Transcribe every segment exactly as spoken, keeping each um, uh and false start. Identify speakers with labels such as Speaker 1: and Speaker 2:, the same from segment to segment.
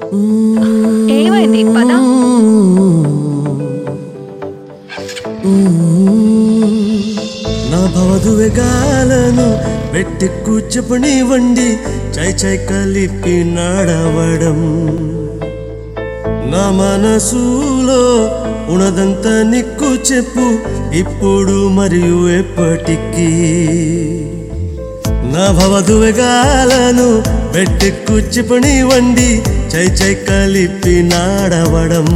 Speaker 1: ఏమైంది పద.
Speaker 2: నా భవదువెగాలను పెట్టి కూర్చపని వండి చై చై కలిపి నడవడం నా మనసులో ఉన్నదంత నిక్కు చెప్పు ఇప్పుడు మరియు ఎప్పటికీ నా భవదువెగాలను పెట్టి కూర్చపని వండి చై చై కలిపి నడవడం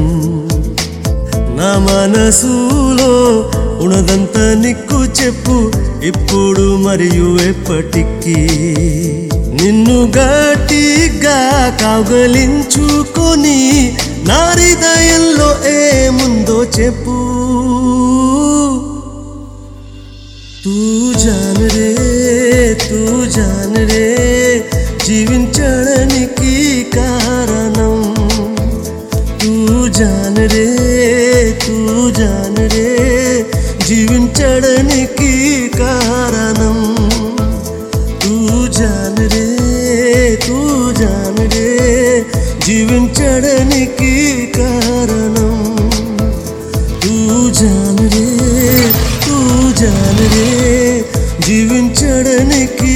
Speaker 2: నా మనసులో ఉన్నదంత నిక్కు చెప్పు ఇప్పుడు మరియు ఎప్పటికీ నిన్ను గట్టిగా కౌగలించుకొని నా హృదయంలో ఏముందో చెప్పు తూ జాన్ రే తూ జాన్ రే జీవించడానికి కారణం తూ జాన్ రే తూ జాన్ రే జీవించడానికి కారణం తూ జాన్ రే తూ జాన్ రే జీవించడానికి కారణం తూ జాన్ రే తూ జాన్ రే జీవించడానికి